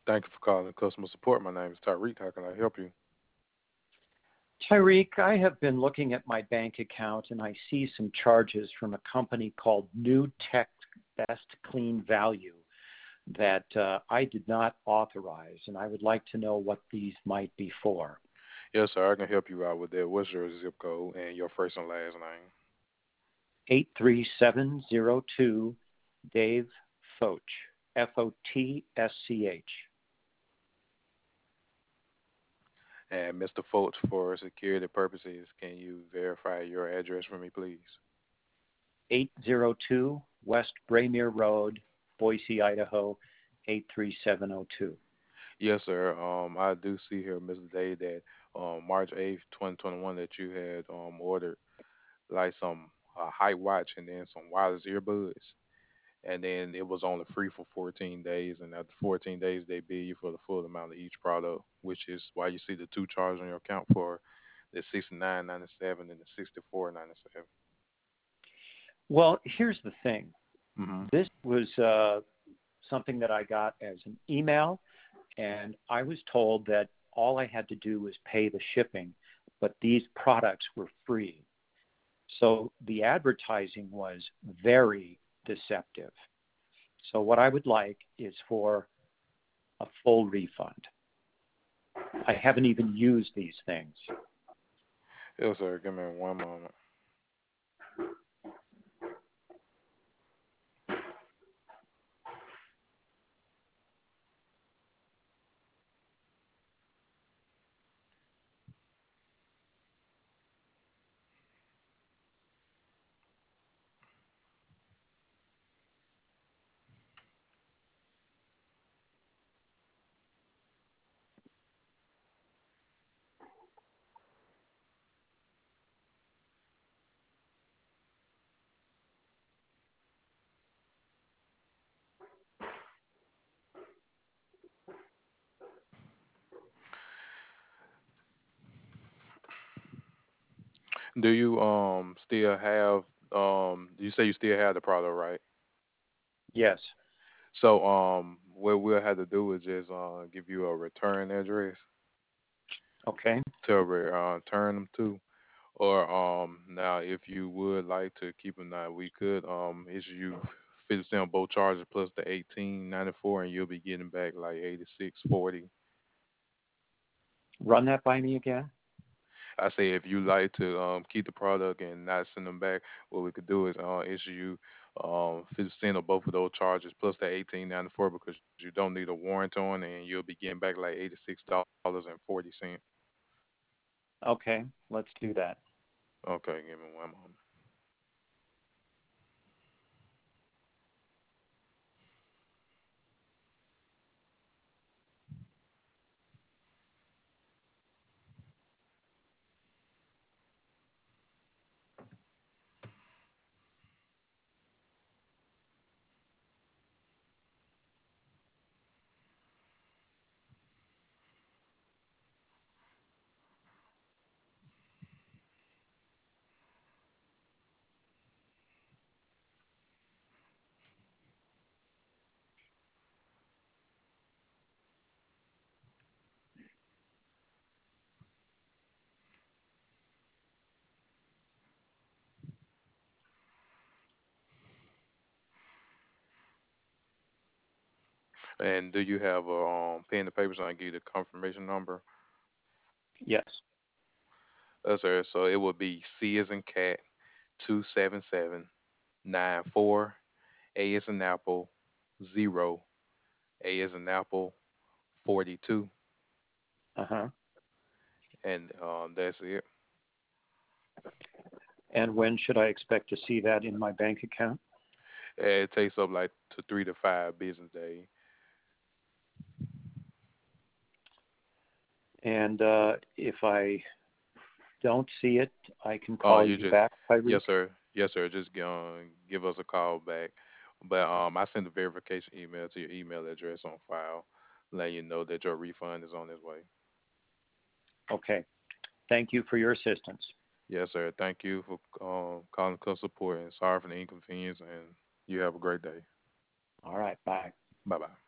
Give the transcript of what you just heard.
Thank you for calling customer support. My name is Tyreek. How can I help you? Tyreek, I have been looking at my bank account and I see some charges from a company called New Tech Best Clean Value that I did not authorize, and I would like to know what these might be for. Yes, sir. I can help you out with that. What's your zip code and your first and last name? 83702 Dave Foch, Fotsch. And Mr. Fultz, for security purposes, can you verify your address for me, please? 802 West Braymer Road, Boise, Idaho, 83702. Yes, sir. I do see here, Mr. Day, that March 8th, 2021, that you had ordered like some height watch and then some wireless earbuds. And then it was only free for 14 days. And after 14 days, they bill you for the full amount of each product, which is why you see the two charges on your account for the 69.97 and the 64.97. Well, here's the thing. Mhm. This was something that I got as an email, and I was told that all I had to do was pay the shipping, but these products were free. So the advertising was very deceptive. So what I would like is for a full refund. I haven't even used these things. Yes, sir. Give me one moment. Do you still have you say you still have the product, right? Yes. So what we'll have to do is just give you a return address Okay. to return them to. Or now if you would like to keep them now we could issue you 50 cent on both charges plus the 18.94 and you'll be getting back like 86.40. Run that by me again. I say if you like to keep the product and not send them back, what we could do is issue you 50 cent on both of those charges plus the 18.94 because you don't need a warranty on it and you'll be getting back like $86.40. Okay, let's do that. Okay, give me one moment. And do you have a pen and paper so I can give you the confirmation number? Yes. Sir. So it would be C as in cat 27794, A as in apple 0, A as in apple 42, Uh huh. and that's it. And when should I expect to see that in my bank account? It takes up like to 3 to 5 business days. And if I don't see it, I can Oh, call you you just back, Tyreek. yes sir, yes sir. Just give us a call back. But I send a verification email to your email address on file, letting you know that your refund is on its way. Okay. Thank you for your assistance. Yes, sir. Thank you for calling customer support and sorry for the inconvenience. And you have a great day. All right. Bye. Bye bye.